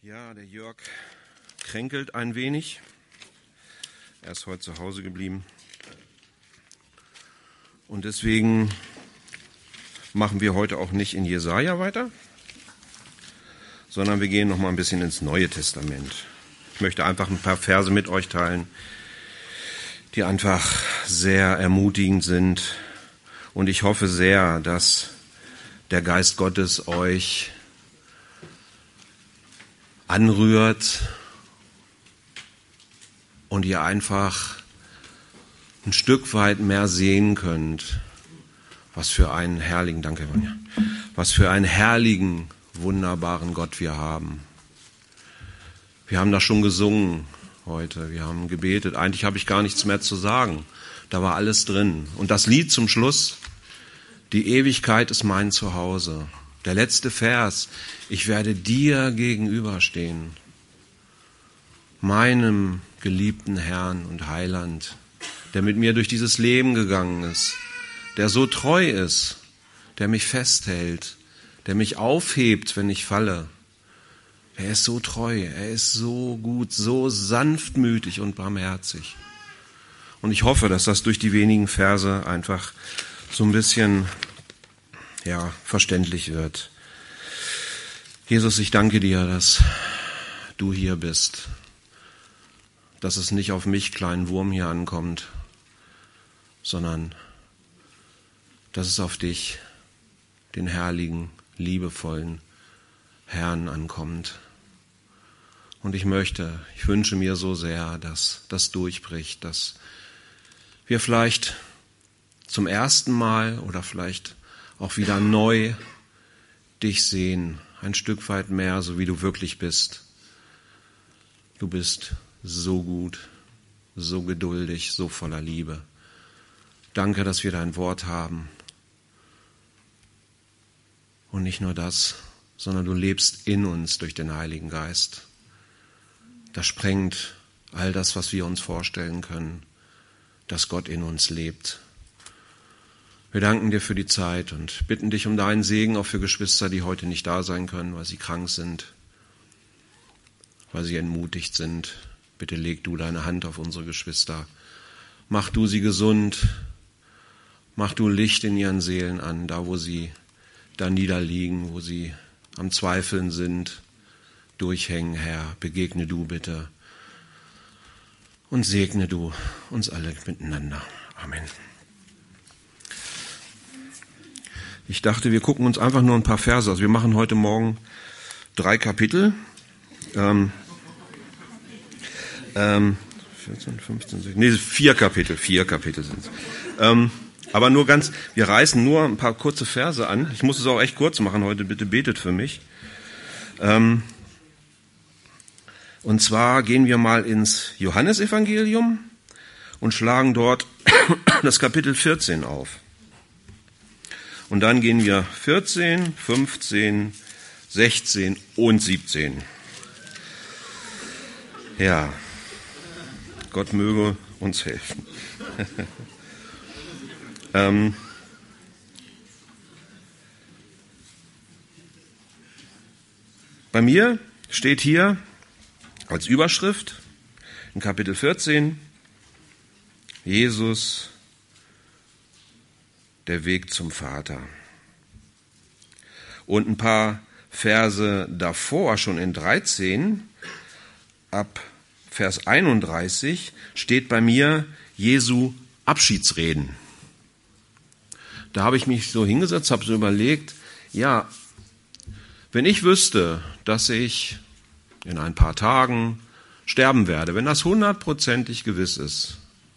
Ja, der Jörg kränkelt ein wenig. Er ist heute zu Hause geblieben. Und deswegen machen wir heute auch nicht in Jesaja weiter, sondern wir gehen noch mal ein bisschen ins Neue Testament. Ich möchte einfach ein paar Verse mit euch teilen, die einfach sehr ermutigend sind. Und ich hoffe sehr, dass der Geist Gottes euch anrührt und ihr einfach ein Stück weit mehr sehen könnt, was für einen herrlichen, danke Vanja, was für einen herrlichen, wunderbaren Gott wir haben. Wir haben das schon gesungen heute, wir haben gebetet, eigentlich habe ich gar nichts mehr zu sagen, da war alles drin. Und das Lied zum Schluss, die Ewigkeit ist mein Zuhause. Der letzte Vers, ich werde dir gegenüberstehen, meinem geliebten Herrn und Heiland, der mit mir durch dieses Leben gegangen ist, der so treu ist, der mich festhält, der mich aufhebt, wenn ich falle. Er ist so treu, er ist so gut, so sanftmütig und barmherzig. Und ich hoffe, dass das durch die wenigen Verse einfach so ein bisschen verständlich wird. Jesus, ich danke dir, dass du hier bist, dass es nicht auf mich, kleinen Wurm, hier ankommt, sondern dass es auf dich, den herrlichen, liebevollen Herrn, ankommt. Und ich wünsche mir so sehr, dass das durchbricht, dass wir vielleicht zum ersten Mal oder vielleicht auch wieder neu dich sehen, ein Stück weit mehr, so wie du wirklich bist. Du bist so gut, so geduldig, so voller Liebe. Danke, dass wir dein Wort haben. Und nicht nur das, sondern du lebst in uns durch den Heiligen Geist. Das sprengt all das, was wir uns vorstellen können, dass Gott in uns lebt. Wir danken dir für die Zeit und bitten dich um deinen Segen auch für Geschwister, die heute nicht da sein können, weil sie krank sind, weil sie entmutigt sind. Bitte leg du deine Hand auf unsere Geschwister. Mach du sie gesund. Mach du Licht in ihren Seelen an, da wo sie da niederliegen, wo sie am Zweifeln sind, durchhängen, Herr. Begegne du bitte und segne du uns alle miteinander. Amen. Ich dachte, wir gucken uns einfach nur ein paar Verse. Also wir machen heute Morgen 3 Kapitel. 14, 15, 16, 4 Kapitel. 4 Kapitel sind es. Aber wir reißen nur ein paar kurze Verse an. Ich muss es auch echt kurz machen heute. Bitte betet für mich. Und zwar gehen wir mal ins Johannesevangelium und schlagen dort das Kapitel 14 auf. Und dann gehen wir 14, 15, 16 und 17. Ja, Gott möge uns helfen. Bei mir steht hier als Überschrift in Kapitel 14, Jesus, der Weg zum Vater. Und ein paar Verse davor, schon in 13, ab Vers 31, steht bei mir Jesu Abschiedsreden. Da habe ich mich so hingesetzt, habe so überlegt, ja, wenn ich wüsste, dass ich in ein paar Tagen sterben werde, wenn das 100%ig gewiss ist,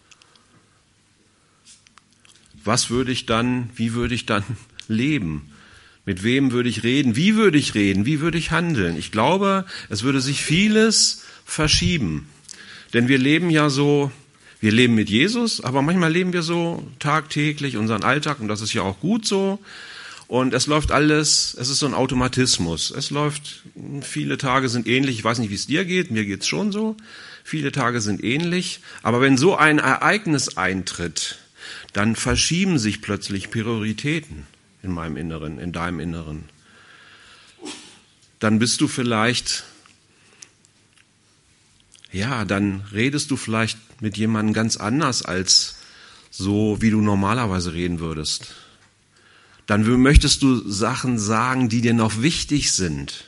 wie würde ich dann leben? Mit wem würde ich reden? Wie würde ich handeln? Ich glaube, es würde sich vieles verschieben. Denn wir leben mit Jesus, aber manchmal leben wir so tagtäglich unseren Alltag und das ist ja auch gut so. Und es läuft alles, es ist so ein Automatismus. Viele Tage sind ähnlich, ich weiß nicht, wie es dir geht, mir geht's schon so. Viele Tage sind ähnlich, aber wenn so ein Ereignis eintritt, dann verschieben sich plötzlich Prioritäten in meinem Inneren, in deinem Inneren. Dann bist du vielleicht ja, dann redest du vielleicht mit jemandem ganz anders als so, wie du normalerweise reden würdest. Dann möchtest du Sachen sagen, die dir noch wichtig sind.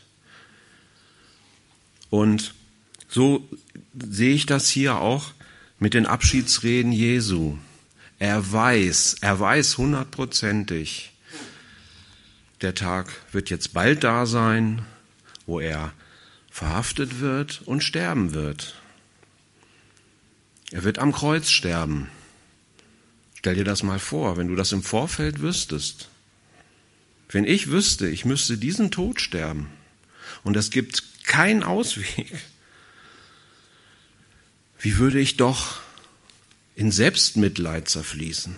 Und so sehe ich das hier auch mit den Abschiedsreden Jesu. Er weiß 100%, der Tag wird jetzt bald da sein, wo er verhaftet wird und sterben wird. Er wird am Kreuz sterben. Stell dir das mal vor, wenn du das im Vorfeld wüsstest. Wenn ich wüsste, ich müsste diesen Tod sterben und es gibt keinen Ausweg, wie würde ich doch in Selbstmitleid zerfließen?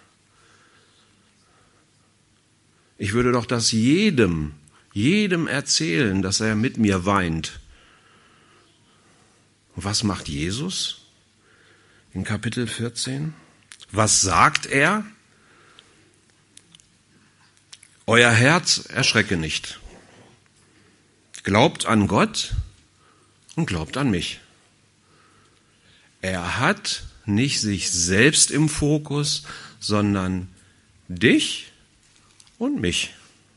Ich würde doch das jedem erzählen, dass er mit mir weint. Und was macht Jesus in Kapitel 14? Was sagt er? Euer Herz erschrecke nicht. Glaubt an Gott und glaubt an mich. Er hat nicht sich selbst im Fokus, sondern dich und mich.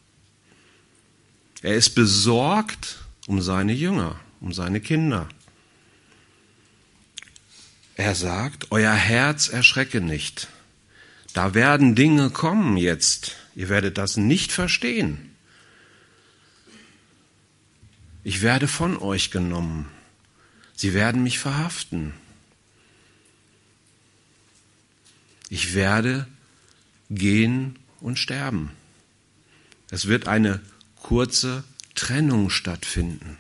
Er ist besorgt um seine Jünger, um seine Kinder. Er sagt, euer Herz erschrecke nicht. Da werden Dinge kommen jetzt. Ihr werdet das nicht verstehen. Ich werde von euch genommen. Sie werden mich verhaften. Ich werde gehen und sterben. Es wird eine kurze Trennung stattfinden.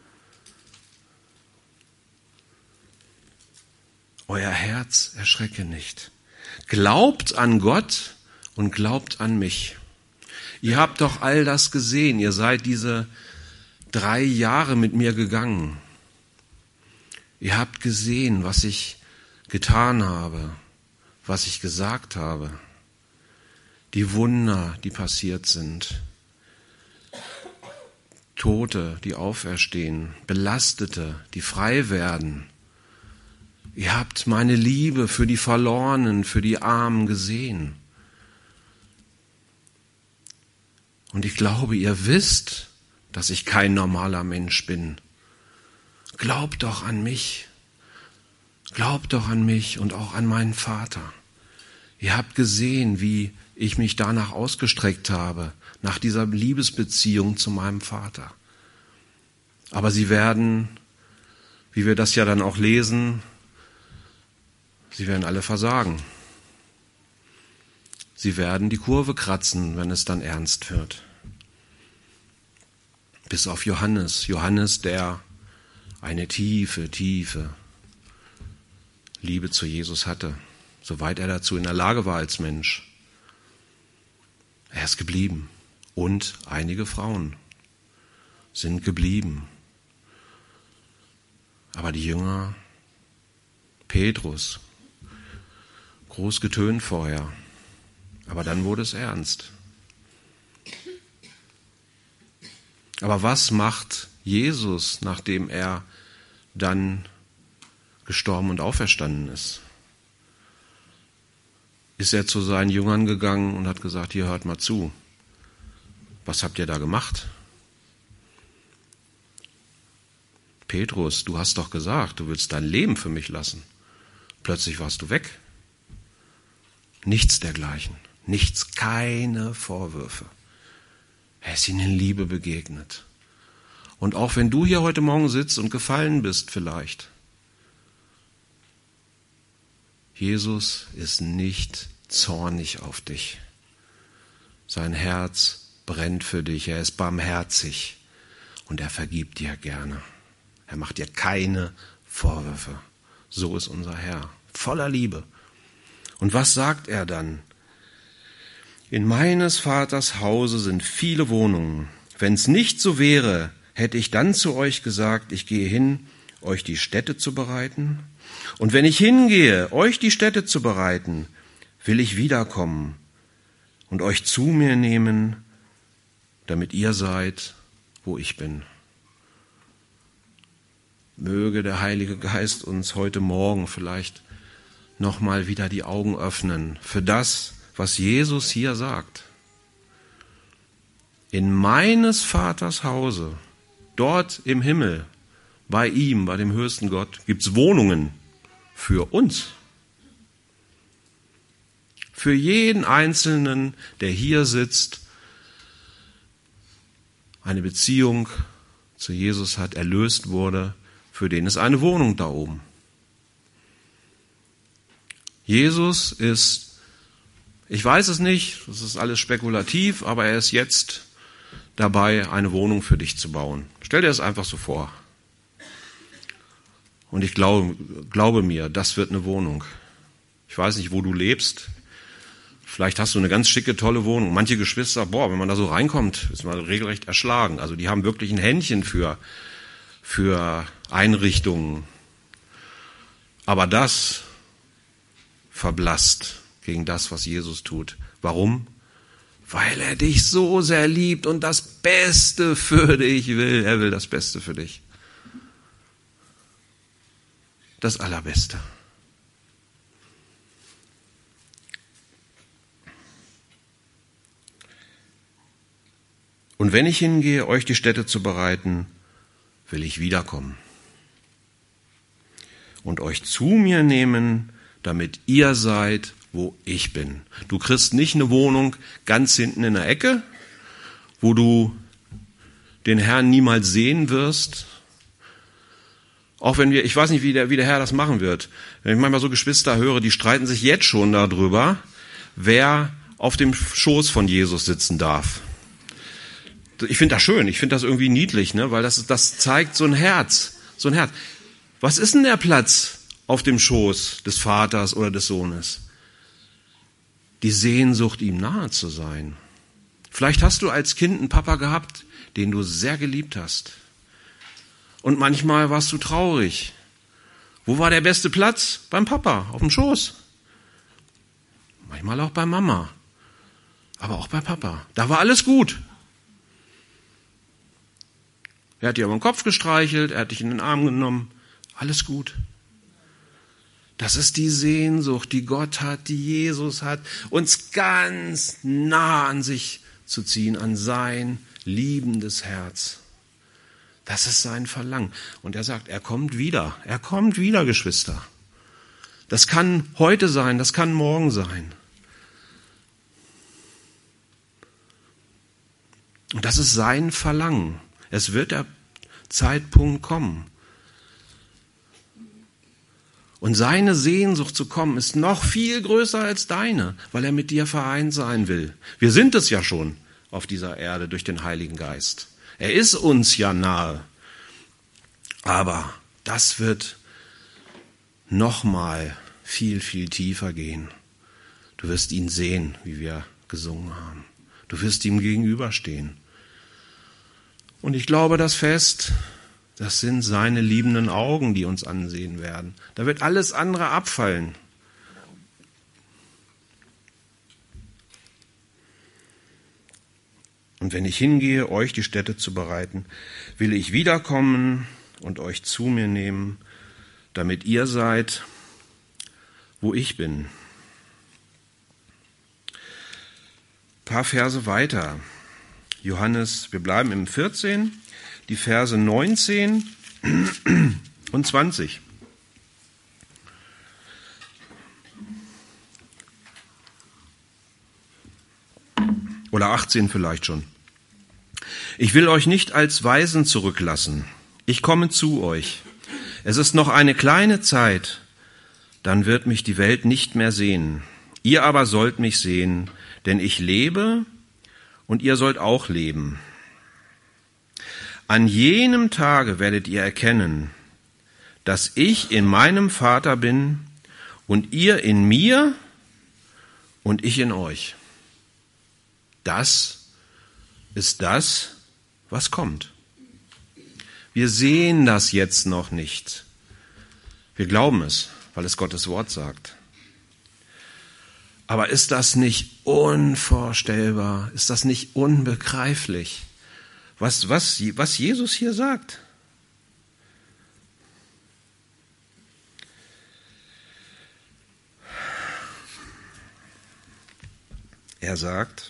Euer Herz erschrecke nicht. Glaubt an Gott und glaubt an mich. Ihr habt doch all das gesehen. Ihr seid diese 3 Jahre mit mir gegangen. Ihr habt gesehen, was ich getan habe, was ich gesagt habe. Die Wunder, die passiert sind. Tote, die auferstehen. Belastete, die frei werden. Ihr habt meine Liebe für die Verlorenen, für die Armen gesehen. Und ich glaube, ihr wisst, dass ich kein normaler Mensch bin. Glaubt doch an mich. Glaubt doch an mich und auch an meinen Vater. Ihr habt gesehen, wie ich mich danach ausgestreckt habe, nach dieser Liebesbeziehung zu meinem Vater. Aber sie werden, wie wir das ja dann auch lesen, sie werden alle versagen. Sie werden die Kurve kratzen, wenn es dann ernst wird. Bis auf Johannes. Johannes, der eine tiefe Liebe zu Jesus hatte, soweit er dazu in der Lage war als Mensch. Er ist geblieben. Und einige Frauen sind geblieben. Aber die Jünger, Petrus, groß getönt vorher, aber dann wurde es ernst. Aber was macht Jesus, nachdem er dann gestorben und auferstanden ist? Ist er zu seinen Jüngern gegangen und hat gesagt, hier hört mal zu. Was habt ihr da gemacht? Petrus, du hast doch gesagt, du willst dein Leben für mich lassen. Plötzlich warst du weg. Nichts dergleichen. Nichts, keine Vorwürfe. Er ist ihnen in Liebe begegnet. Und auch wenn du hier heute Morgen sitzt und gefallen bist vielleicht, Jesus ist nicht zornig auf dich. Sein Herz brennt für dich, er ist barmherzig und er vergibt dir gerne. Er macht dir keine Vorwürfe. So ist unser Herr, voller Liebe. Und was sagt er dann? In meines Vaters Hause sind viele Wohnungen. Wenn es nicht so wäre, hätte ich dann zu euch gesagt, ich gehe hin, euch die Stätte zu bereiten. Und wenn ich hingehe, euch die Stätte zu bereiten, will ich wiederkommen und euch zu mir nehmen, damit ihr seid, wo ich bin. möge der Heilige Geist uns heute Morgen vielleicht nochmal wieder die Augen öffnen für das, was Jesus hier sagt. In meines Vaters Hause, dort im Himmel, bei ihm, bei dem höchsten Gott, gibt's Wohnungen für uns. Für jeden Einzelnen, der hier sitzt, eine Beziehung zu Jesus hat, erlöst wurde, für den ist eine Wohnung da oben. Jesus ist, ich weiß es nicht, das ist alles spekulativ, aber er ist jetzt dabei, eine Wohnung für dich zu bauen. Stell dir das einfach so vor. Und ich glaube mir, das wird eine Wohnung. Ich weiß nicht, wo du lebst. Vielleicht hast du eine ganz schicke, tolle Wohnung. Manche Geschwister, wenn man da so reinkommt, ist man regelrecht erschlagen. Also die haben wirklich ein Händchen für Einrichtungen. Aber das verblasst gegen das, was Jesus tut. Warum? Weil er dich so sehr liebt und das Beste für dich will. Er will das Beste für dich. Das Allerbeste. Und wenn ich hingehe, euch die Stätte zu bereiten, will ich wiederkommen und euch zu mir nehmen, damit ihr seid, wo ich bin. Du kriegst nicht eine Wohnung ganz hinten in der Ecke, wo du den Herrn niemals sehen wirst. Auch wenn ich weiß nicht, wie der Herr das machen wird. Wenn ich manchmal so Geschwister höre, die streiten sich jetzt schon darüber, wer auf dem Schoß von Jesus sitzen darf. Ich finde das schön, ich finde das irgendwie niedlich, ne? Weil das zeigt so ein Herz. Was ist denn der Platz auf dem Schoß des Vaters oder des Sohnes? Die Sehnsucht, ihm nahe zu sein. Vielleicht hast du als Kind einen Papa gehabt, den du sehr geliebt hast. Und manchmal warst du traurig. Wo war der beste Platz? Beim Papa, auf dem Schoß. Manchmal auch bei Mama. Aber auch bei Papa. Da war alles gut. Er hat dir über den Kopf gestreichelt, er hat dich in den Arm genommen. Alles gut. Das ist die Sehnsucht, die Gott hat, die Jesus hat, uns ganz nah an sich zu ziehen, an sein liebendes Herz. Das ist sein Verlangen. Und er sagt, er kommt wieder, Geschwister. Das kann heute sein, das kann morgen sein. Und das ist sein Verlangen. Es wird der Zeitpunkt kommen. Und seine Sehnsucht zu kommen ist noch viel größer als deine, weil er mit dir vereint sein will. Wir sind es ja schon auf dieser Erde durch den Heiligen Geist. Er ist uns ja nahe. Aber das wird nochmal viel, viel tiefer gehen. Du wirst ihn sehen, wie wir gesungen haben. Du wirst ihm gegenüberstehen. Und ich glaube das fest, das sind seine liebenden Augen, die uns ansehen werden. Da wird alles andere abfallen. Und wenn ich hingehe, euch die Stätte zu bereiten, will ich wiederkommen und euch zu mir nehmen, damit ihr seid, wo ich bin. Ein paar Verse weiter. Johannes, wir bleiben im 14, die Verse 19 und 20. Oder 18 vielleicht schon. Ich will euch nicht als Waisen zurücklassen. Ich komme zu euch. Es ist noch eine kleine Zeit, dann wird mich die Welt nicht mehr sehen. Ihr aber sollt mich sehen, denn ich lebe und ihr sollt auch leben. An jenem Tage werdet ihr erkennen, dass ich in meinem Vater bin und ihr in mir und ich in euch. Das ist das, was kommt. Wir sehen das jetzt noch nicht. Wir glauben es, weil es Gottes Wort sagt. Aber ist das nicht unvorstellbar? Ist das nicht unbegreiflich, was Jesus hier sagt? Er sagt,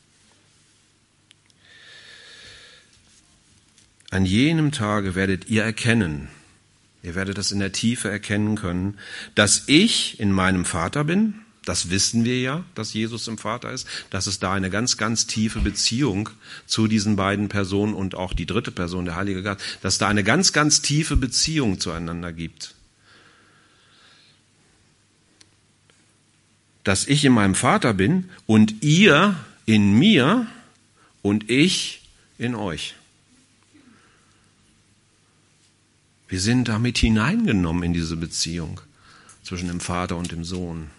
an jenem Tage werdet ihr erkennen, ihr werdet das in der Tiefe erkennen können, dass ich in meinem Vater bin. Das wissen wir ja, dass Jesus im Vater ist, dass es da eine ganz, ganz tiefe Beziehung zu diesen beiden Personen und auch die dritte Person, der Heilige Geist, dass es da eine ganz, ganz tiefe Beziehung zueinander gibt. Dass ich in meinem Vater bin und ihr in mir und ich in euch. Wir sind damit hineingenommen in diese Beziehung zwischen dem Vater und dem Sohn.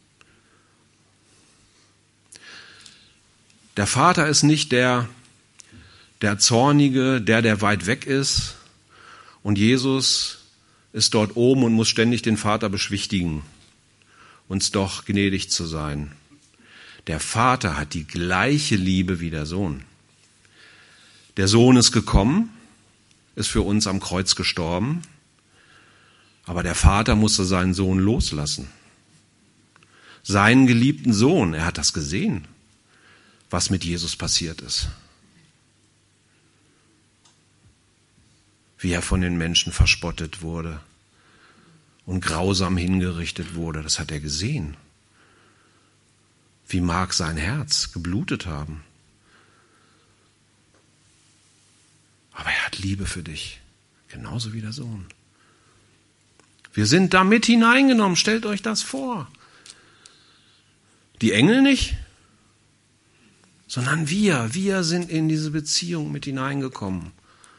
Der Vater ist nicht der Zornige, der weit weg ist, und Jesus ist dort oben und muss ständig den Vater beschwichtigen, uns doch gnädig zu sein. Der Vater hat die gleiche Liebe wie der Sohn. Der Sohn ist gekommen, ist für uns am Kreuz gestorben, aber der Vater musste seinen Sohn loslassen. Seinen geliebten Sohn, er hat das gesehen, was mit Jesus passiert ist. Wie er von den Menschen verspottet wurde und grausam hingerichtet wurde, das hat er gesehen. Wie mag sein Herz geblutet haben. Aber er hat Liebe für dich, genauso wie der Sohn. Wir sind da mit hineingenommen, stellt euch das vor. Die Engel nicht, sondern wir sind in diese Beziehung mit hineingekommen.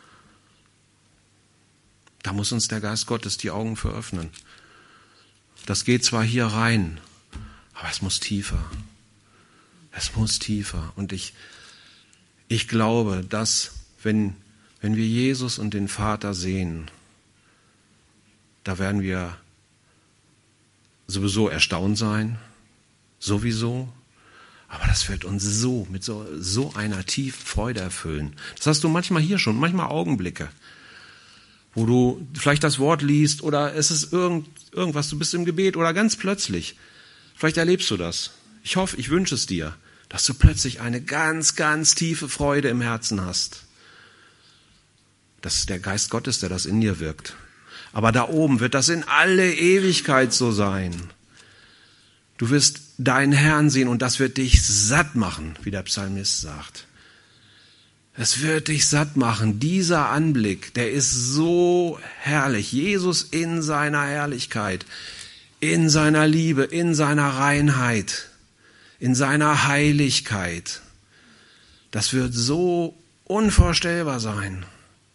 Da muss uns der Geist Gottes die Augen für öffnen. Das geht zwar hier rein, aber es muss tiefer. Es muss tiefer. Und ich glaube, dass wenn wir Jesus und den Vater sehen, da werden wir sowieso erstaunt sein, sowieso. Aber das wird uns mit so einer tiefen Freude erfüllen. Das hast du manchmal hier schon, manchmal Augenblicke, wo du vielleicht das Wort liest oder es ist irgendwas, du bist im Gebet oder ganz plötzlich. Vielleicht erlebst du das. Ich hoffe, ich wünsche es dir, dass du plötzlich eine ganz, ganz tiefe Freude im Herzen hast. Das ist der Geist Gottes, der das in dir wirkt. Aber da oben wird das in alle Ewigkeit so sein. Du wirst deinen Herrn sehen und das wird dich satt machen, wie der Psalmist sagt. Es wird dich satt machen. Dieser Anblick, der ist so herrlich. Jesus in seiner Herrlichkeit, in seiner Liebe, in seiner Reinheit, in seiner Heiligkeit. Das wird so unvorstellbar sein,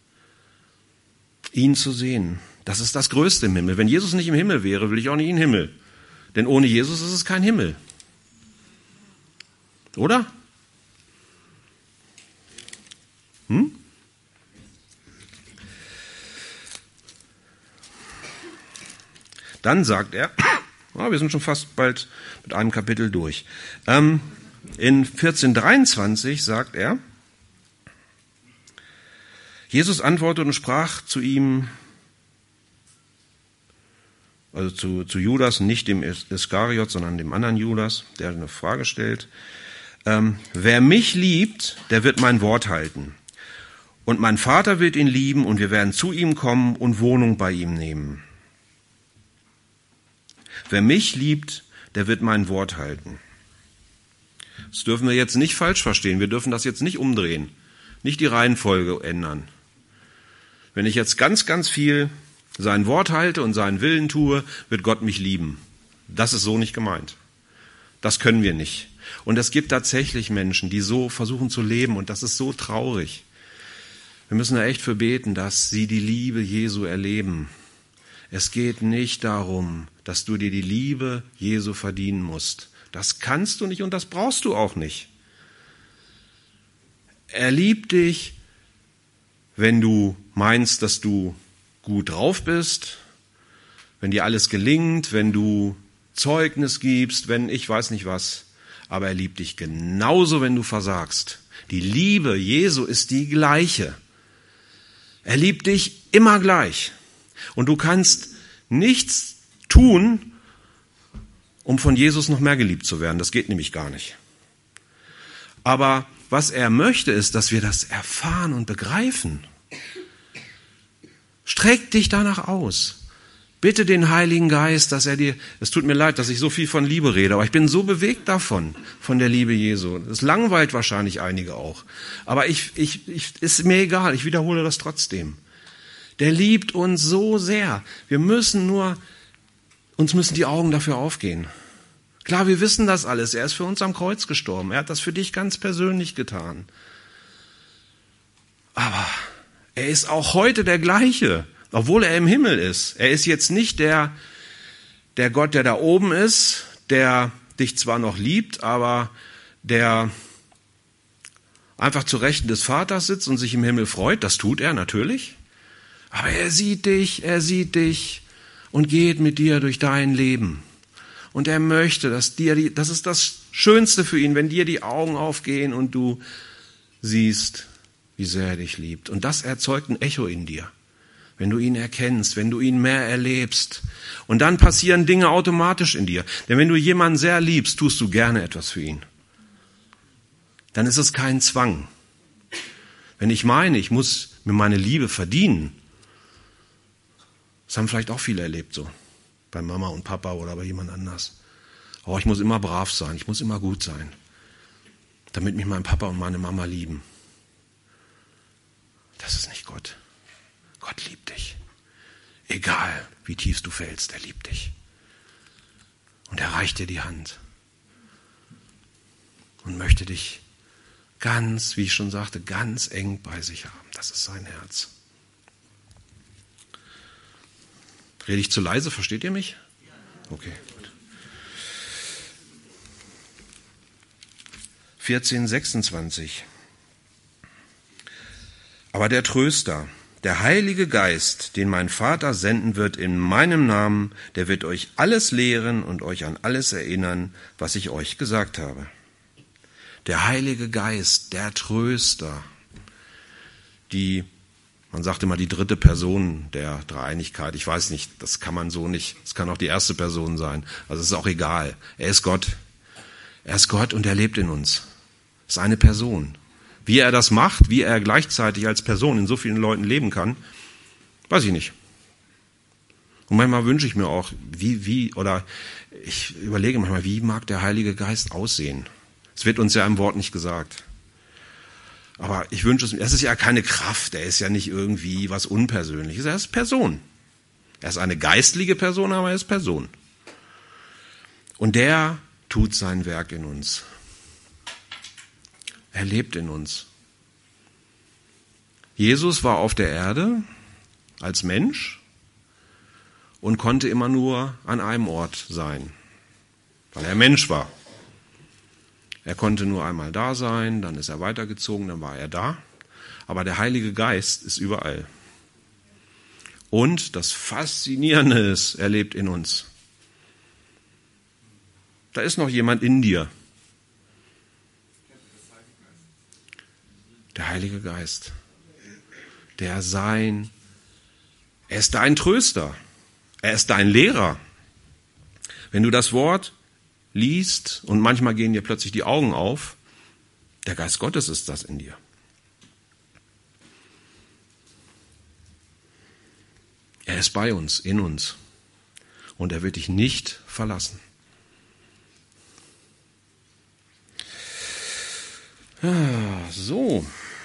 ihn zu sehen. Das ist das Größte im Himmel. Wenn Jesus nicht im Himmel wäre, will ich auch nicht in den Himmel. Denn ohne Jesus ist es kein Himmel. Oder? Dann sagt er, wir sind schon fast bald mit einem Kapitel durch. In 14,23 sagt er, Jesus antwortete und sprach zu ihm, also zu Judas, nicht dem Iskariot, sondern dem anderen Judas, der eine Frage stellt. Wer mich liebt, der wird mein Wort halten. Und mein Vater wird ihn lieben und wir werden zu ihm kommen und Wohnung bei ihm nehmen. Wer mich liebt, der wird mein Wort halten. Das dürfen wir jetzt nicht falsch verstehen. Wir dürfen das jetzt nicht umdrehen, nicht die Reihenfolge ändern. Wenn ich jetzt ganz, ganz viel sein Wort halte und seinen Willen tue, wird Gott mich lieben. Das ist so nicht gemeint. Das können wir nicht. Und es gibt tatsächlich Menschen, die so versuchen zu leben und das ist so traurig. Wir müssen da echt für beten, dass sie die Liebe Jesu erleben. Es geht nicht darum, dass du dir die Liebe Jesu verdienen musst. Das kannst du nicht und das brauchst du auch nicht. Er liebt dich, wenn du meinst, dass du gut drauf bist, wenn dir alles gelingt, wenn du Zeugnis gibst, wenn ich weiß nicht was. Aber er liebt dich genauso, wenn du versagst. Die Liebe Jesu ist die gleiche. Er liebt dich immer gleich. Und du kannst nichts tun, um von Jesus noch mehr geliebt zu werden. Das geht nämlich gar nicht. Aber was er möchte, ist, dass wir das erfahren und begreifen. Streck dich danach aus. Bitte den Heiligen Geist, dass er dir, es tut mir leid, dass ich so viel von Liebe rede, aber ich bin so bewegt davon, von der Liebe Jesu. Das langweilt wahrscheinlich einige auch. Aber ist mir egal, ich wiederhole das trotzdem. Der liebt uns so sehr. Uns müssen die Augen dafür aufgehen. Klar, wir wissen das alles. Er ist für uns am Kreuz gestorben. Er hat das für dich ganz persönlich getan. Aber er ist auch heute der gleiche, obwohl er im Himmel ist. Er ist jetzt nicht der Gott, der da oben ist, der dich zwar noch liebt, aber der einfach zu Rechten des Vaters sitzt und sich im Himmel freut. Das tut er natürlich. Aber er sieht dich und geht mit dir durch dein Leben. Und er möchte, das ist das Schönste für ihn, wenn dir die Augen aufgehen und du siehst, wie sehr er dich liebt. Und das erzeugt ein Echo in dir, wenn du ihn erkennst, wenn du ihn mehr erlebst. Und dann passieren Dinge automatisch in dir. Denn wenn du jemanden sehr liebst, tust du gerne etwas für ihn. Dann ist es kein Zwang. Wenn ich meine, ich muss mir meine Liebe verdienen, das haben vielleicht auch viele erlebt so. Bei Mama und Papa oder bei jemand anders. Oh, ich muss immer brav sein, ich muss immer gut sein, damit mich mein Papa und meine Mama lieben. Das ist nicht Gott. Gott liebt dich. Egal, wie tief du fällst, er liebt dich. Und er reicht dir die Hand. Und möchte dich ganz, wie ich schon sagte, ganz eng bei sich haben. Das ist sein Herz. Rede ich zu leise? Versteht ihr mich? Okay, gut. 14,26. Aber der Tröster, der Heilige Geist, den mein Vater senden wird in meinem Namen, der wird euch alles lehren und euch an alles erinnern, was ich euch gesagt habe. Der Heilige Geist, der Tröster, man sagt immer die dritte Person der Dreieinigkeit. Ich weiß nicht, das kann man so nicht. Es kann auch die erste Person sein. Also es ist auch egal. Er ist Gott. Er ist Gott und er lebt in uns. Es ist eine Person. Wie er das macht, wie er gleichzeitig als Person in so vielen Leuten leben kann, weiß ich nicht. Und manchmal wünsche ich mir auch, oder ich überlege manchmal, wie mag der Heilige Geist aussehen? Es wird uns ja im Wort nicht gesagt. Aber ich wünsche es ist ja keine Kraft, er ist ja nicht irgendwie was Unpersönliches, er ist Person. Er ist eine geistliche Person, aber er ist Person. Und der tut sein Werk in uns. Er lebt in uns. Jesus war auf der Erde als Mensch und konnte immer nur an einem Ort sein, weil er Mensch war. Er konnte nur einmal da sein, dann ist er weitergezogen, dann war er da. Aber der Heilige Geist ist überall. Und das Faszinierende ist, er lebt in uns. Da ist noch jemand in dir. Der Heilige Geist. Er ist dein Tröster. Er ist dein Lehrer. Wenn du das Wort liest und manchmal gehen dir plötzlich die Augen auf, der Geist Gottes ist das in dir. Er ist bei uns, in uns und er wird dich nicht verlassen. Ja, so.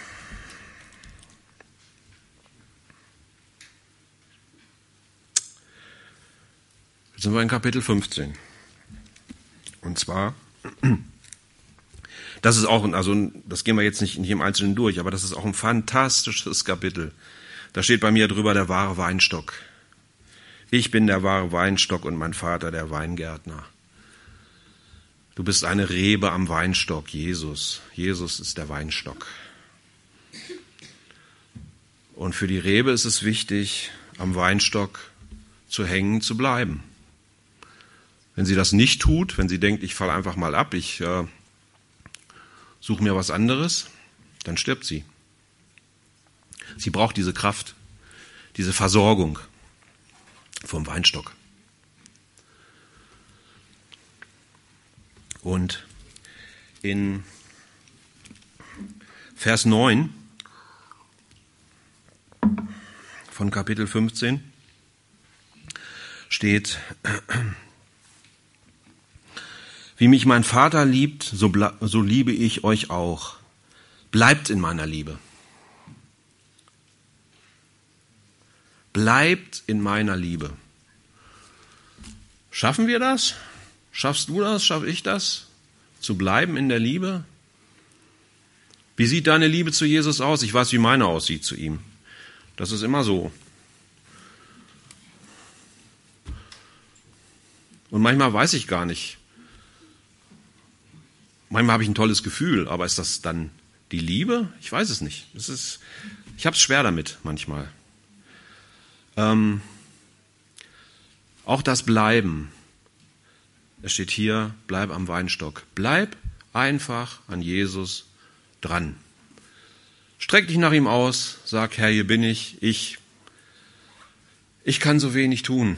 Jetzt sind wir in Kapitel 15. Und zwar, das ist auch, also das gehen wir jetzt nicht in jedem Einzelnen durch, aber das ist auch ein fantastisches Kapitel. Da steht bei mir drüber der wahre Weinstock. Ich bin der wahre Weinstock und mein Vater der Weingärtner. Du bist eine Rebe am Weinstock, Jesus. Jesus ist der Weinstock. Und für die Rebe ist es wichtig, am Weinstock zu hängen, zu bleiben. Wenn sie das nicht tut, wenn sie denkt, ich falle einfach mal ab, ich suche mir was anderes, dann stirbt sie. Sie braucht diese Kraft, diese Versorgung vom Weinstock. Und in Vers 9 von Kapitel 15 steht: Wie mich mein Vater liebt, so liebe ich euch auch. Bleibt in meiner Liebe. Bleibt in meiner Liebe. Schaffen wir das? Schaffst du das? Schaffe ich das? Zu bleiben in der Liebe? Wie sieht deine Liebe zu Jesus aus? Ich weiß, wie meine aussieht zu ihm. Das ist immer so. Und manchmal weiß ich gar nicht. Manchmal habe ich ein tolles Gefühl, aber ist das dann die Liebe? Ich weiß es nicht. Ich habe es schwer damit manchmal. Auch das Bleiben. Es steht hier, bleib am Weinstock. Bleib einfach an Jesus dran. Streck dich nach ihm aus, sag, Herr, hier bin ich. Ich kann so wenig tun.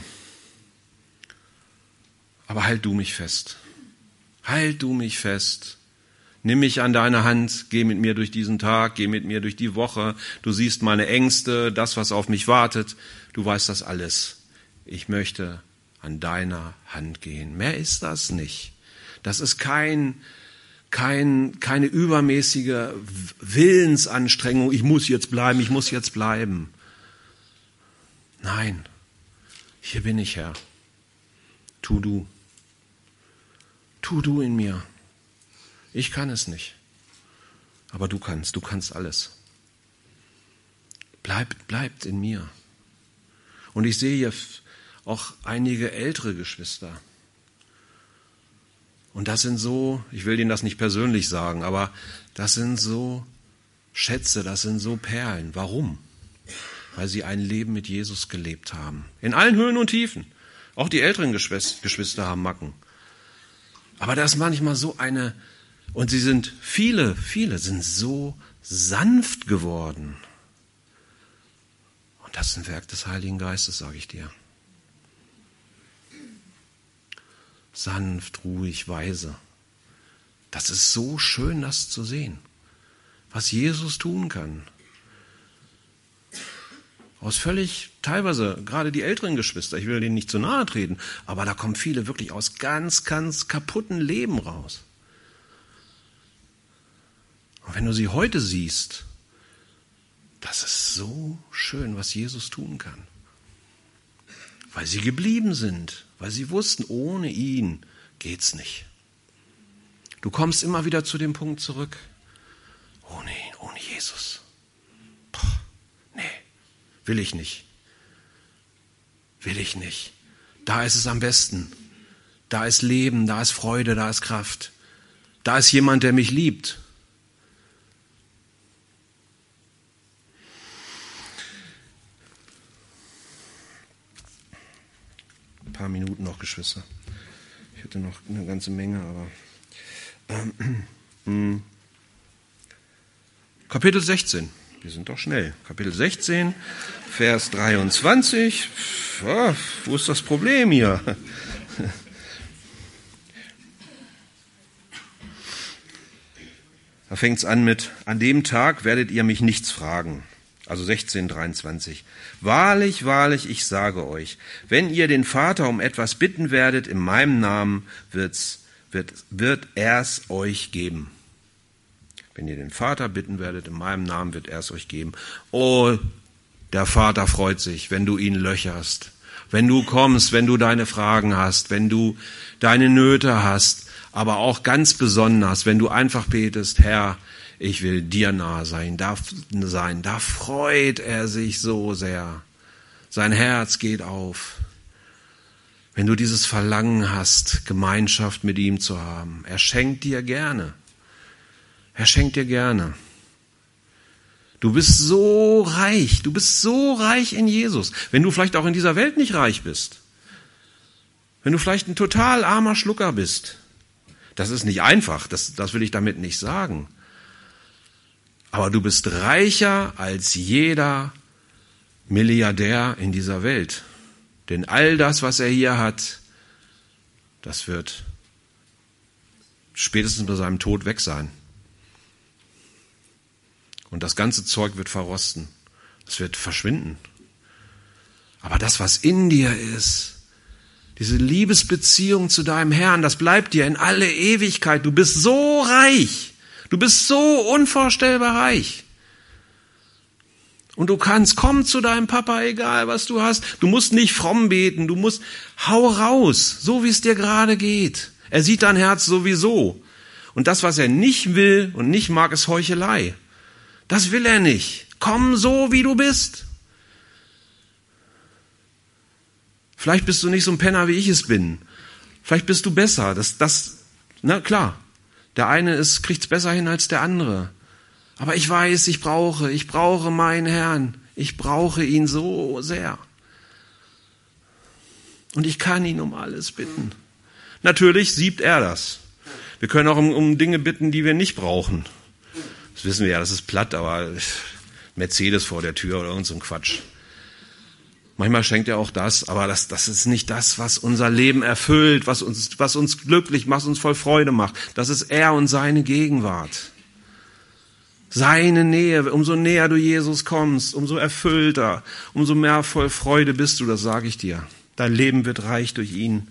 Aber halt du mich fest. Halt du mich fest. Nimm mich an deine Hand, geh mit mir durch diesen Tag, geh mit mir durch die Woche. Du siehst meine Ängste, das, was auf mich wartet. Du weißt das alles. Ich möchte an deiner Hand gehen. Mehr ist das nicht. Das ist keine übermäßige Willensanstrengung. Ich muss jetzt bleiben. Nein, hier bin ich, Herr. Tu du. Tu du in mir. Ich kann es nicht. Aber du kannst alles. Bleibt in mir. Und ich sehe hier auch einige ältere Geschwister. Und das sind so, ich will Ihnen das nicht persönlich sagen, aber das sind so Schätze, das sind so Perlen. Warum? Weil sie ein Leben mit Jesus gelebt haben. In allen Höhen und Tiefen. Auch die älteren Geschwister haben Macken. Aber das ist manchmal so eine, und viele sind so sanft geworden. Und das ist ein Werk des Heiligen Geistes, sage ich dir. Sanft, ruhig, weise. Das ist so schön, das zu sehen, was Jesus tun kann. Teilweise, gerade die älteren Geschwister, ich will denen nicht zu nahe treten, aber da kommen viele wirklich aus ganz, ganz kaputten Leben raus. Und wenn du sie heute siehst, das ist so schön, was Jesus tun kann. Weil sie geblieben sind, weil sie wussten, ohne ihn geht's nicht. Du kommst immer wieder zu dem Punkt zurück. Ohne ihn, ohne Jesus. Nee, will ich nicht. Will ich nicht. Da ist es am besten. Da ist Leben, da ist Freude, da ist Kraft. Da ist jemand, der mich liebt. Ein paar Minuten noch, Geschwister. Ich hätte noch eine ganze Menge, aber Kapitel 16. Wir sind doch schnell. Kapitel 16, Vers 23. Ja, wo ist das Problem hier? Da fängt es an mit: An dem Tag werdet ihr mich nichts fragen. Also 16, 23. Wahrlich, wahrlich, ich sage euch, wenn ihr den Vater um etwas bitten werdet in meinem Namen, wird er's euch geben. Wenn ihr den Vater bitten werdet in meinem Namen, wird er's euch geben. Oh, der Vater freut sich, wenn du ihn löcherst, wenn du kommst, wenn du deine Fragen hast, wenn du deine Nöte hast, aber auch ganz besonders, wenn du einfach betest: Herr, ich will dir nahe sein. Da freut er sich so sehr. Sein Herz geht auf. Wenn du dieses Verlangen hast, Gemeinschaft mit ihm zu haben, er schenkt dir gerne. Er schenkt dir gerne. Du bist so reich in Jesus. Wenn du vielleicht auch in dieser Welt nicht reich bist, wenn du vielleicht ein total armer Schlucker bist, das ist nicht einfach, das will ich damit nicht sagen. Aber du bist reicher als jeder Milliardär in dieser Welt. Denn all das, was er hier hat, das wird spätestens bei seinem Tod weg sein. Und das ganze Zeug wird verrosten. Es wird verschwinden. Aber das, was in dir ist, diese Liebesbeziehung zu deinem Herrn, das bleibt dir in alle Ewigkeit. Du bist so reich. Du bist so unvorstellbar reich. Und du kannst, komm zu deinem Papa, egal was du hast. Du musst nicht fromm beten, hau raus, so wie es dir gerade geht. Er sieht dein Herz sowieso. Und das, was er nicht will und nicht mag, ist Heuchelei. Das will er nicht. Komm so, wie du bist. Vielleicht bist du nicht so ein Penner, wie ich es bin. Vielleicht bist du besser. Na klar. Der eine kriegt's besser hin als der andere. Aber ich weiß, ich brauche meinen Herrn. Ich brauche ihn so sehr. Und ich kann ihn um alles bitten. Natürlich siebt er das. Wir können auch um Dinge bitten, die wir nicht brauchen. Das wissen wir ja, das ist platt, aber Mercedes vor der Tür oder irgend so ein Quatsch. Manchmal schenkt er auch das, aber das ist nicht das, was unser Leben erfüllt, was uns glücklich macht, was uns voll Freude macht. Das ist er und seine Gegenwart. Seine Nähe, umso näher du Jesus kommst, umso erfüllter, umso mehr voll Freude bist du, das sage ich dir. Dein Leben wird reich durch ihn.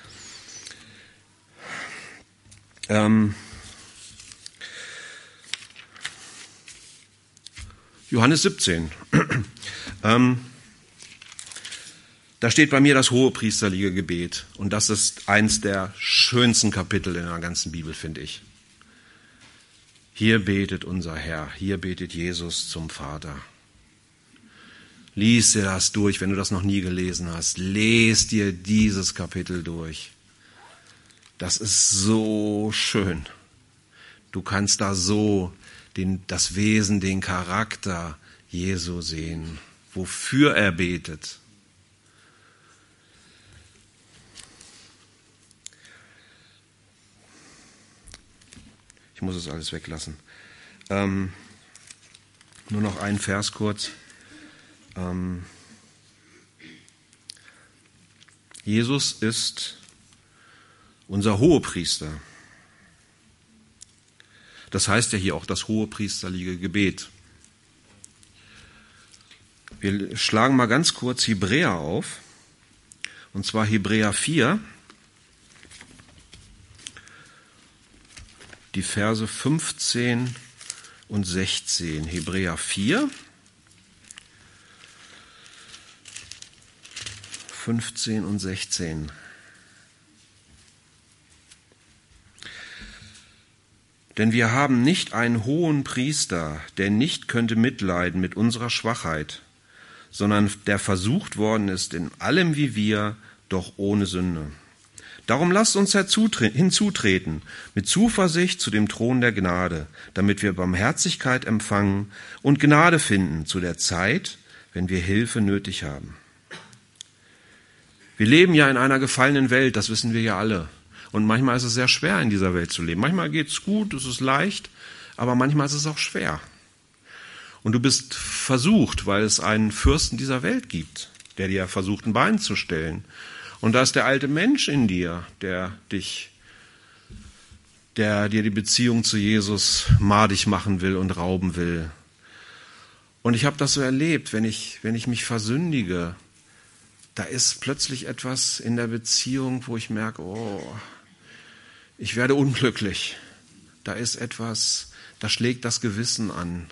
Johannes 17. Da steht bei mir das hohepriesterliche Gebet. Und das ist eins der schönsten Kapitel in der ganzen Bibel, finde ich. Hier betet unser Herr, hier betet Jesus zum Vater. Lies dir das durch, wenn du das noch nie gelesen hast. Lies dir dieses Kapitel durch. Das ist so schön. Du kannst da so das Wesen, den Charakter Jesu sehen, wofür er betet. Ich muss es alles weglassen. Nur noch einen Vers kurz. Jesus ist unser Hohepriester. Das heißt ja hier auch das hohepriesterliche Gebet. Wir schlagen mal ganz kurz Hebräer auf. Und zwar Hebräer 4. Die Verse 15 und 16. Hebräer 4, 15 und 16. Denn wir haben nicht einen hohen Priester, der nicht könnte mitleiden mit unserer Schwachheit, sondern der versucht worden ist in allem wie wir, doch ohne Sünde. Darum lasst uns hinzutreten mit Zuversicht zu dem Thron der Gnade, damit wir Barmherzigkeit empfangen und Gnade finden zu der Zeit, wenn wir Hilfe nötig haben. Wir leben ja in einer gefallenen Welt, das wissen wir ja alle. Und manchmal ist es sehr schwer, in dieser Welt zu leben. Manchmal geht es gut, es ist leicht, aber manchmal ist es auch schwer. Und du bist versucht, weil es einen Fürsten dieser Welt gibt, der dir versucht, ein Bein zu stellen. Und da ist der alte Mensch in dir, der dir die Beziehung zu Jesus madig machen will und rauben will. Und ich habe das so erlebt, wenn ich mich versündige, da ist plötzlich etwas in der Beziehung, wo ich merke, oh, ich werde unglücklich. Da ist etwas, da schlägt das Gewissen an.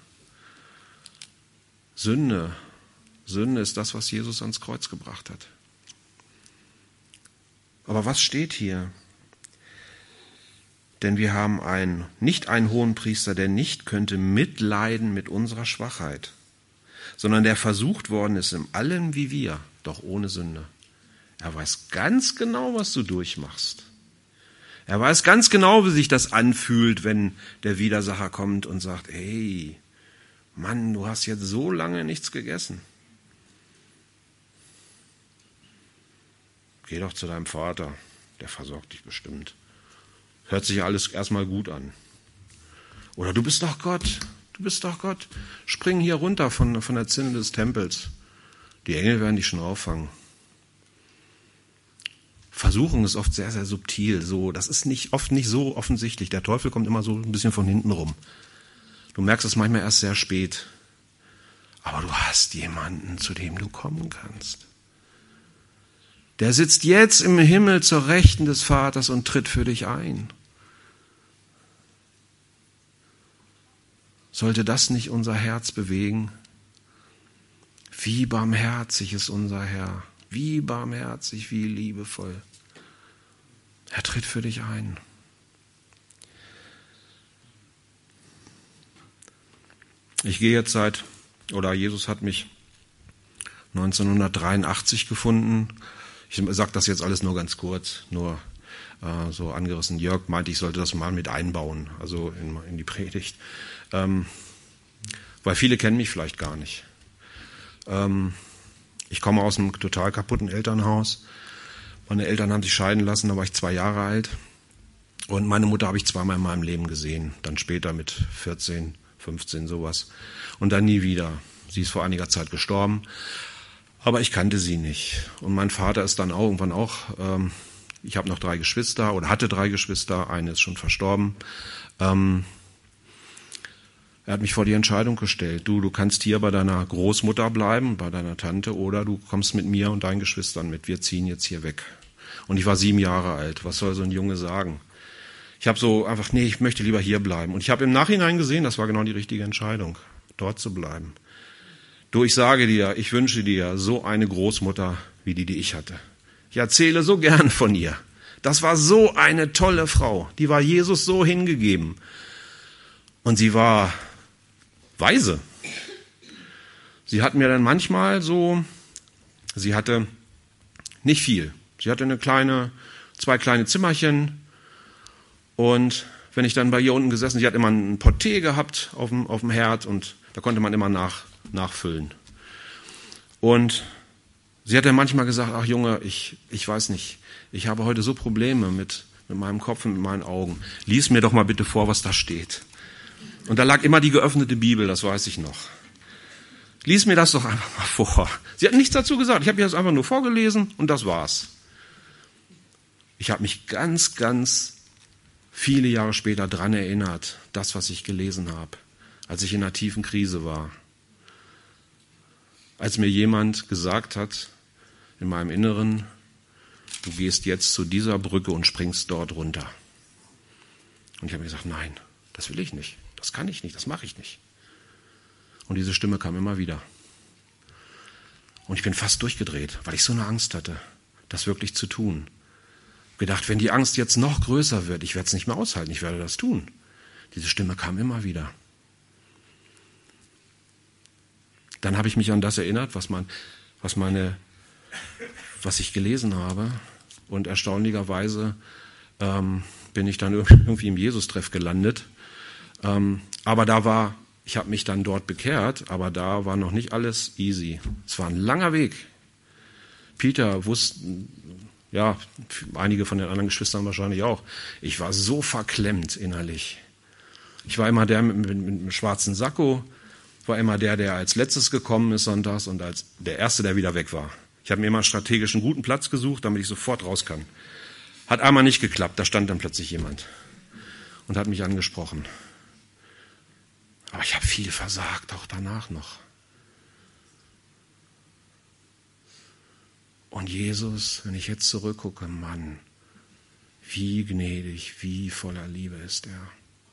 Sünde ist das, was Jesus ans Kreuz gebracht hat. Aber was steht hier? Denn wir haben nicht einen Hohenpriester, der nicht könnte mitleiden mit unserer Schwachheit, sondern der versucht worden ist in allem wie wir, doch ohne Sünde. Er weiß ganz genau, was du durchmachst. Er weiß ganz genau, wie sich das anfühlt, wenn der Widersacher kommt und sagt, hey, Mann, du hast jetzt so lange nichts gegessen. Geh doch zu deinem Vater, der versorgt dich bestimmt. Hört sich alles erstmal gut an. Oder du bist doch Gott, Spring hier runter von der Zinne des Tempels. Die Engel werden dich schon auffangen. Versuchung ist oft sehr, sehr subtil. Das ist oft nicht so offensichtlich. Der Teufel kommt immer so ein bisschen von hinten rum. Du merkst es manchmal erst sehr spät. Aber du hast jemanden, zu dem du kommen kannst. Der sitzt jetzt im Himmel zur Rechten des Vaters und tritt für dich ein. Sollte das nicht unser Herz bewegen? Wie barmherzig ist unser Herr. Wie barmherzig, wie liebevoll. Er tritt für dich ein. Ich gehe jetzt Jesus hat mich 1983 gefunden. Ich sage das jetzt alles nur ganz kurz, nur so angerissen. Jörg meinte, ich sollte das mal mit einbauen, also in die Predigt. Weil viele kennen mich vielleicht gar nicht. Ich komme aus einem total kaputten Elternhaus. Meine Eltern haben sich scheiden lassen, da war ich 2 Jahre alt. Und meine Mutter habe ich zweimal in meinem Leben gesehen. Dann später mit 14, 15, sowas. Und dann nie wieder. Sie ist vor einiger Zeit gestorben. Aber ich kannte sie nicht. Und mein Vater ist dann irgendwann auch, ich habe noch 3 Geschwister oder hatte 3 Geschwister, eine ist schon verstorben. Er hat mich vor die Entscheidung gestellt, du kannst hier bei deiner Großmutter bleiben, bei deiner Tante, oder du kommst mit mir und deinen Geschwistern mit, wir ziehen jetzt hier weg. Und ich war 7 Jahre alt, was soll so ein Junge sagen? Ich habe so einfach, ich möchte lieber hier bleiben. Und ich habe im Nachhinein gesehen, das war genau die richtige Entscheidung, dort zu bleiben. Du, ich sage dir, ich wünsche dir so eine Großmutter wie die ich hatte. Ich erzähle so gern von ihr. Das war so eine tolle Frau, die war Jesus so hingegeben. Und sie war weise. Sie hat mir dann manchmal sie hatte nicht viel. Sie hatte 2 kleine Zimmerchen. Und wenn ich dann bei ihr unten gesessen, sie hat immer ein Portée gehabt auf dem Herd und da konnte man immer nachfüllen. Und sie hat dann manchmal gesagt, ach Junge, ich weiß nicht, ich habe heute so Probleme mit meinem Kopf und mit meinen Augen. Lies mir doch mal bitte vor, was da steht. Und da lag immer die geöffnete Bibel, das weiß ich noch. Lies mir das doch einfach mal vor. Sie hat nichts dazu gesagt. Ich habe ihr das einfach nur vorgelesen und das war's. Ich habe mich ganz, ganz viele Jahre später dran erinnert, das, was ich gelesen habe, als ich in einer tiefen Krise war. Als mir jemand gesagt hat, in meinem Inneren, du gehst jetzt zu dieser Brücke und springst dort runter. Und ich habe mir gesagt, nein, das will ich nicht. Das kann ich nicht, das mache ich nicht. Und diese Stimme kam immer wieder. Und ich bin fast durchgedreht, weil ich so eine Angst hatte, das wirklich zu tun. Gedacht, wenn die Angst jetzt noch größer wird, ich werde es nicht mehr aushalten, ich werde das tun. Diese Stimme kam immer wieder. Dann habe ich mich an das erinnert, was ich gelesen habe. Und erstaunlicherweise bin ich dann irgendwie im Jesus-Treff gelandet. Aber ich habe mich dann dort bekehrt, aber da war noch nicht alles easy. Es war ein langer Weg. Peter wusste, ja, einige von den anderen Geschwistern wahrscheinlich auch, ich war so verklemmt innerlich. Ich war immer der mit dem schwarzen Sakko, war immer der als letztes gekommen ist sonntags und als der Erste, der wieder weg war. Ich habe mir immer strategisch einen guten Platz gesucht, damit ich sofort raus kann. Hat einmal nicht geklappt, da stand dann plötzlich jemand und hat mich angesprochen. Aber ich habe viel versagt, auch danach noch. Und Jesus, wenn ich jetzt zurückgucke, Mann, wie gnädig, wie voller Liebe ist er.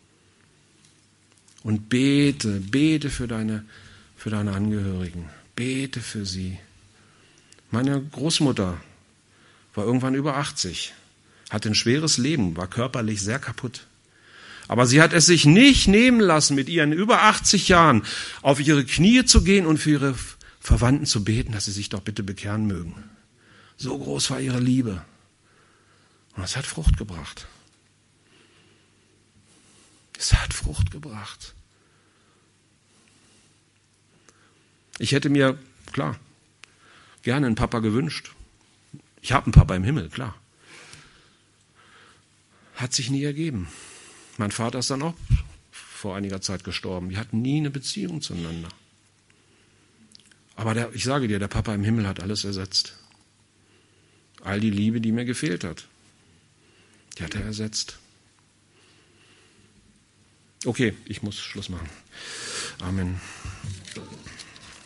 Und bete für deine Angehörigen, bete für sie. Meine Großmutter war irgendwann über 80, hatte ein schweres Leben, war körperlich sehr kaputt. Aber sie hat es sich nicht nehmen lassen, mit ihren über 80 Jahren auf ihre Knie zu gehen und für ihre Verwandten zu beten, dass sie sich doch bitte bekehren mögen. So groß war ihre Liebe. Und es hat Frucht gebracht. Es hat Frucht gebracht. Ich hätte mir, klar, gerne einen Papa gewünscht. Ich habe einen Papa im Himmel, klar. Hat sich nie ergeben. Mein Vater ist dann auch vor einiger Zeit gestorben. Wir hatten nie eine Beziehung zueinander. Aber ich sage dir, der Papa im Himmel hat alles ersetzt. All die Liebe, die mir gefehlt hat, die hat er ersetzt. Okay, ich muss Schluss machen. Amen.